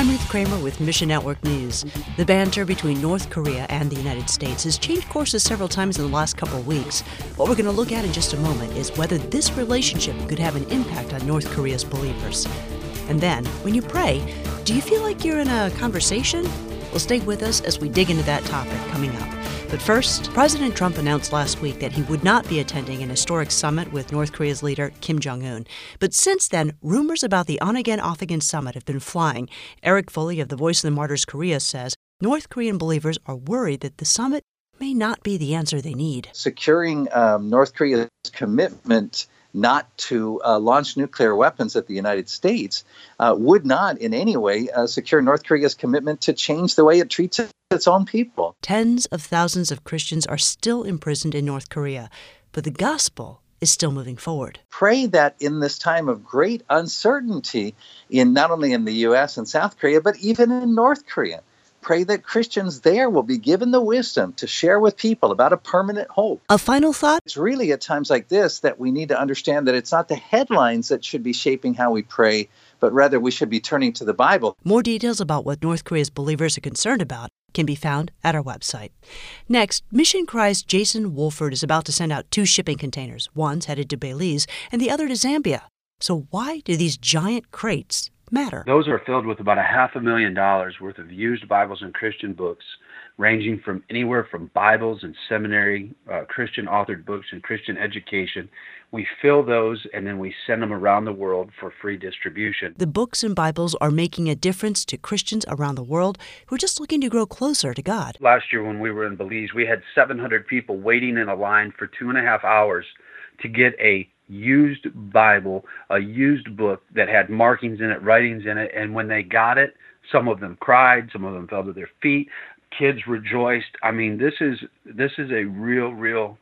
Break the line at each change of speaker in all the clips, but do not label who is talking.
I'm Ruth Kramer with Mission Network News. The banter between North Korea and the United States has changed courses several times in the last couple of weeks. What we're going to look at in just a moment is whether this relationship could have an impact on North Korea's believers. And then, when you pray, do you feel like you're in a conversation? Well, stay with us as we dig into that topic coming up. But first, President Trump announced last week that he would not be attending an historic summit with North Korea's leader, Kim Jong-un. But since then, rumors about the on-again, off-again summit have been flying. Eric Foley of the Voice of the Martyrs Korea says North Korean believers are worried that the summit may not be the answer they need.
Securing North Korea's commitment not to launch nuclear weapons at the United States would not in any way secure North Korea's commitment to change the way it treats its own people.
Tens of thousands of Christians are still imprisoned in North Korea, but the gospel is still moving forward.
Pray that in this time of great uncertainty, in not only in the U.S. and South Korea, but even in North Korea, pray that Christians there will be given the wisdom to share with people about a permanent hope.
A final thought?
It's really at times like this that we need to understand that it's not the headlines that should be shaping how we pray, but rather we should be turning to the Bible.
More details about what North Korea's believers are concerned about can be found at our website. Next, Mission Cry's Jason Wolford is about to send out 2 shipping containers. One's headed to Belize and the other to Zambia. So why do these giant crates matter?
Those are filled with about $500,000 worth of used Bibles and Christian books, ranging from anywhere from Bibles and seminary, Christian authored books and Christian education. We fill those and then we send them around the world for free distribution.
The books and Bibles are making a difference to Christians around the world who are just looking to grow closer to God.
Last year when we were in Belize, we had 700 people waiting in a line for 2.5 hours to get a used Bible, a used book that had markings in it, writings in it, and when they got it, some of them cried, some of them fell to their feet, kids rejoiced. I mean, this is a real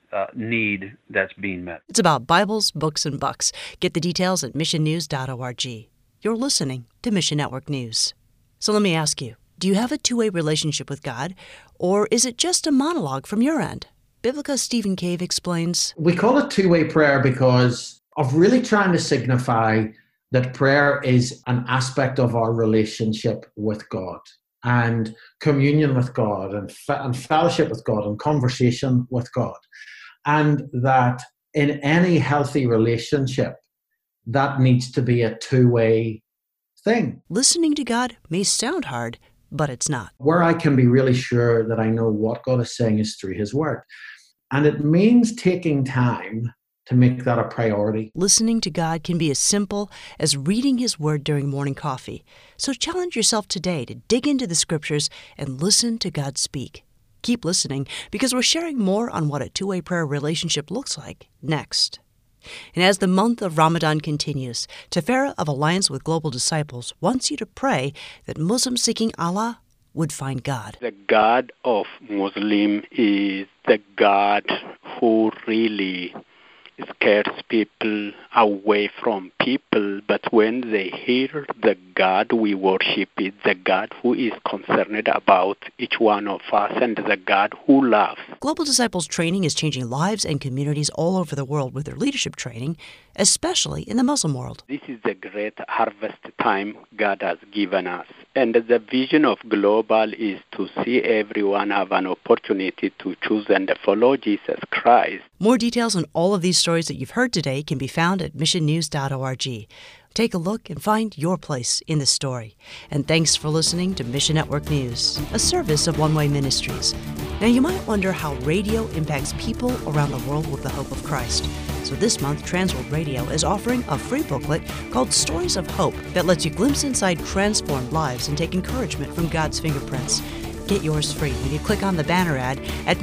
need that's being met.
It's about Bibles, books, and bucks. Get the details at missionnews.org. You're listening to Mission Network News. So let me ask you, do you have a two-way relationship with God, or is it just a monologue from your end? Biblica's Stephen Cave explains.
We call it two-way prayer because of really trying to signify that prayer is an aspect of our relationship with God and communion with God and fellowship with God and conversation with God. And that in any healthy relationship, that needs to be a two-way thing.
Listening to God may sound hard, but it's not.
Where I can be really sure that I know what God is saying is through His Word. And it means taking time to make that a priority.
Listening to God can be as simple as reading His Word during morning coffee. So challenge yourself today to dig into the Scriptures and listen to God speak. Keep listening because we're sharing more on what a two-way prayer relationship looks like next. And as the month of Ramadan continues, Tefera of Alliance with Global Disciples wants you to pray that Muslims seeking Allah would find God.
The God of Muslim is the God who really scares people away from people, but when they hear the God we worship is the God who is concerned about each one of us and the God who loves.
Global Disciples training is changing lives and communities all over the world with their leadership training, especially in the Muslim world.
This is the great harvest time God has given us. And the vision of Global is to see everyone have an opportunity to choose and follow Jesus Christ.
More details on all of these stories that you've heard today can be found at missionnews.org. Take a look and find your place in the story. And thanks for listening to Mission Network News, a service of One Way Ministries. Now, you might wonder how radio impacts people around the world with the hope of Christ. So this month, Transworld Radio is offering a free booklet called Stories of Hope that lets you glimpse inside transformed lives and take encouragement from God's fingerprints. Get yours free when you click on the banner ad at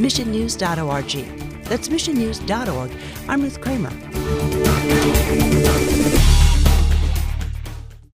missionnews.org. That's missionnews.org. I'm Ruth Kramer.